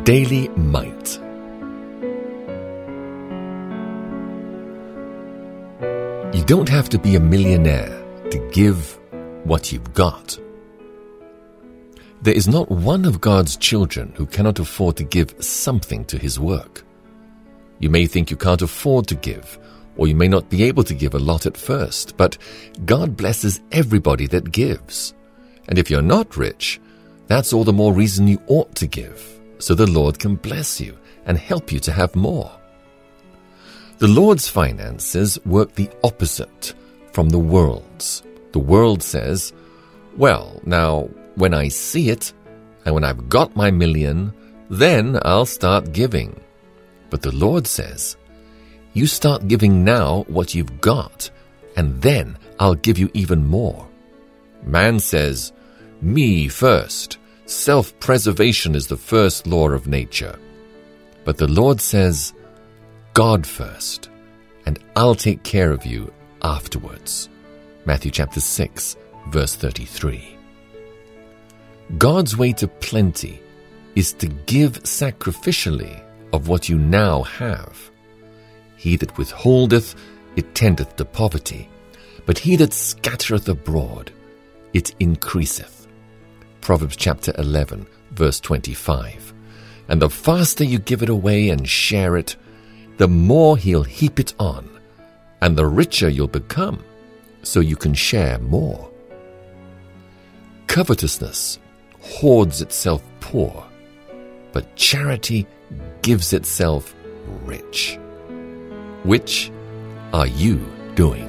Daily Might. You don't have to be a millionaire to give what you've got. There is not one of God's children who cannot afford to give something to His work. You may think you can't afford to give, or you may not be able to give a lot at first, but God blesses everybody that gives. And if you're not rich, that's all the more reason you ought to give, so the Lord can bless you and help you to have more. The Lord's finances work the opposite from the world's. The world says, well, now, when I see it, and when I've got my million, then I'll start giving. But the Lord says, you start giving now what you've got, and then I'll give you even more. Man says, me first. Self-preservation is the first law of nature. But the Lord says, God first, and I'll take care of you afterwards. Matthew chapter 6, verse 33. God's way to plenty is to give sacrificially of what you now have. He that withholdeth, it tendeth to poverty, but he that scattereth abroad, it increaseth. Proverbs chapter 11, verse 25. And the faster you give it away and share it, the more He'll heap it on, and the richer you'll become, so you can share more. Covetousness hoards itself poor, but charity gives itself rich. Which are you doing?